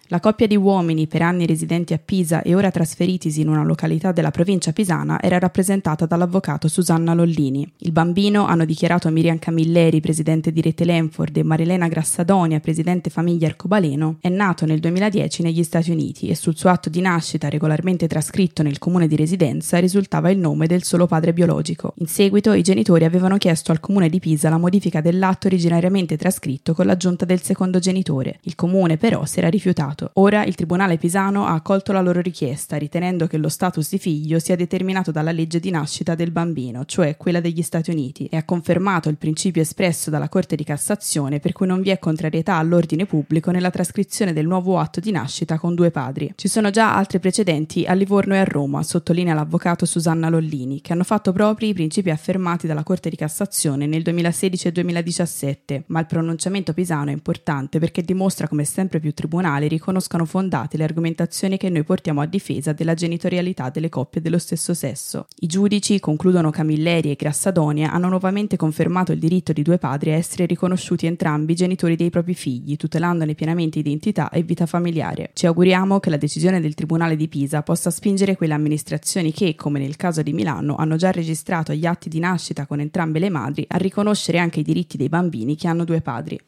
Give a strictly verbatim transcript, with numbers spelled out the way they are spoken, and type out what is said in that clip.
La coppia di uomini, per anni residenti a Pisa e ora trasferitisi in una località della provincia pisana, era rappresentata dall'avvocato Susanna Lollini. Il bambino, hanno dichiarato Miriam Camilleri, presidente di Rete Lenford, e Marilena Grassadonia, presidente famiglia Arcobaleno, è nato nel duemiladieci negli Stati Uniti e sul suo atto di nascita, regolarmente trascritto nel comune di residenza, risultava il nome del solo padre biologico. In seguito i genitori avevano chiesto al comune di Pisa la modifica dell'atto originariamente trascritto con l'aggiunta del secondo genitore. Il comune però si era rifiutato. Ora il tribunale pisano ha accolto la loro richiesta, ritenendo che lo status di figlio sia determinato dalla legge di nascita del bambino, cioè quella degli Stati Uniti, e ha confermato il principio espresso dalla Corte di Cassazione per cui non vi è contrarietà all'ordine pubblico nella trascrizione del nuovo atto di nascita con due padri. Ci sono già altri precedenti a Livorno e a Roma, sottolinea l'avvocato Susanna Lollini, che hanno fatto propri i principi affermati dalla Corte di Cassazione nel duemilasedici e duemiladiciassette, ma il pronunciamento pisano è importante perché dimostra come sempre più tribunali riconoscano fondate le argomentazioni che noi portiamo a difesa della genitorialità delle coppie dello stesso sesso. I giudici, concludono Camilleri e Grassadonia, hanno nuovamente confermato il diritto di due padri a essere riconosciuti entrambi genitori dei propri figli, tutelandone pienamente identità e vita familiare. Ci auguriamo che la decisione del Tribunale di Pisa possa spingere quelle amministrazioni che, come nel caso di Milano, hanno già registrato gli atti di nascita con entrambe le madri a riconoscere anche i diritti dei bambini che hanno due padri.